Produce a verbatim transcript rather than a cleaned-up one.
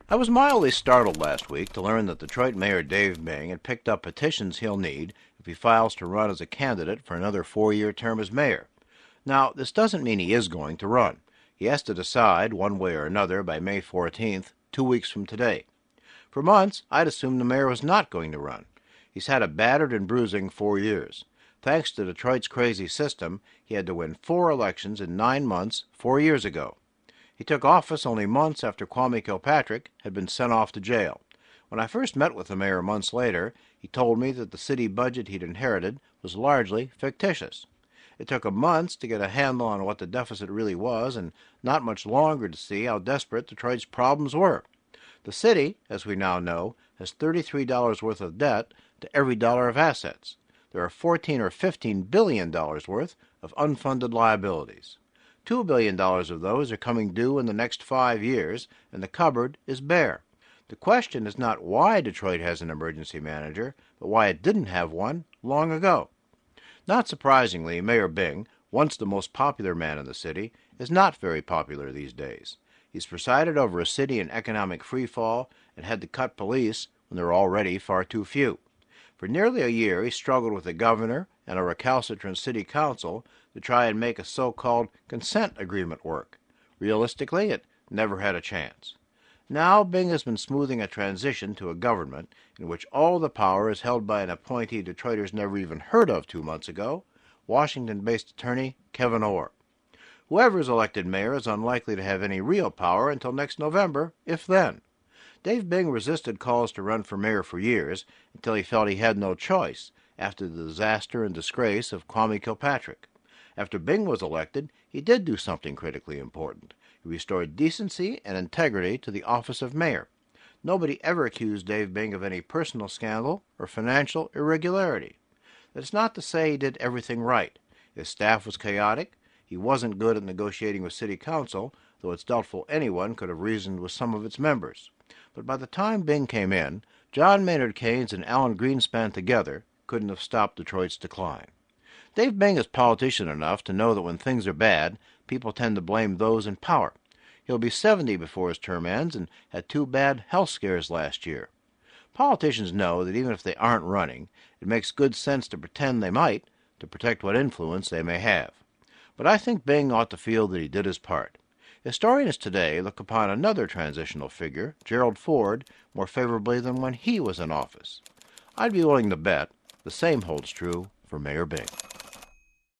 I was mildly startled last week to learn that Detroit Mayor Dave Bing had picked up petitions he'll need if he files to run as a candidate for another four-year term as mayor. Now, this doesn't mean he is going to run. He has to decide, one way or another, by May fourteenth, two weeks from today. For months, I'd assumed the mayor was not going to run. He's had a battered and bruising four years. Thanks to Detroit's crazy system, he had to win four elections in nine months four years ago. He took office only months after Kwame Kilpatrick had been sent off to jail. When I first met with the mayor months later, he told me that the city budget he'd inherited was largely fictitious. It took him months to get a handle on what the deficit really was, and not much longer to see how desperate Detroit's problems were. The city, as we now know, has thirty-three dollars worth of debt to every dollar of assets. There are fourteen or fifteen billion dollars worth of unfunded liabilities. Two billion dollars of those are coming due in the next five years, and the cupboard is bare. The question is not why Detroit has an emergency manager, but why it didn't have one long ago. Not surprisingly, Mayor Bing, once the most popular man in the city, is not very popular these days. He's presided over a city in economic freefall and had to cut police when there were already far too few. For nearly a year, he struggled with the governor and a recalcitrant city council to try and make a so-called consent agreement work. Realistically, it never had a chance. Now, Bing has been smoothing a transition to a government in which all the power is held by an appointee Detroiters never even heard of two months ago, Washington-based attorney Kevin Orr. Whoever is elected mayor is unlikely to have any real power until next November, if then. Dave Bing resisted calls to run for mayor for years until he felt he had no choice after the disaster and disgrace of Kwame Kilpatrick. After Bing was elected, he did do something critically important. He restored decency and integrity to the office of mayor. Nobody ever accused Dave Bing of any personal scandal or financial irregularity. That's not to say he did everything right. His staff was chaotic. He wasn't good at negotiating with city council, though it's doubtful anyone could have reasoned with some of its members. But by the time Bing came in, John Maynard Keynes and Alan Greenspan together couldn't have stopped Detroit's decline. Dave Bing is politician enough to know that when things are bad, people tend to blame those in power. He'll be seventy before his term ends and had two bad health scares last year. Politicians know that even if they aren't running, it makes good sense to pretend they might to protect what influence they may have. But I think Bing ought to feel that he did his part. Historians today look upon another transitional figure, Gerald Ford, more favorably than when he was in office. I'd be willing to bet the same holds true for Mayor Bing.